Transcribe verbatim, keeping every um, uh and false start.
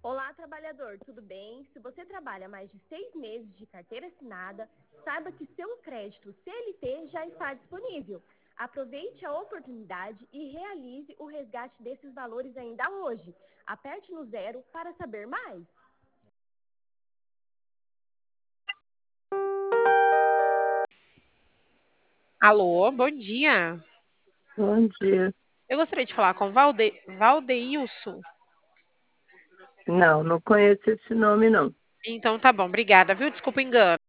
Olá, trabalhador, tudo bem? Se você trabalha mais de seis meses de carteira assinada, saiba que seu crédito C L T já está disponível. Aproveite a oportunidade e realize o resgate desses valores ainda hoje. Aperte no zero para saber mais. Alô, bom dia. Bom dia. Eu gostaria de falar com Valde... Valdeilson. Não, não conheço esse nome, não. Então tá bom, obrigada, viu? Desculpa o engano.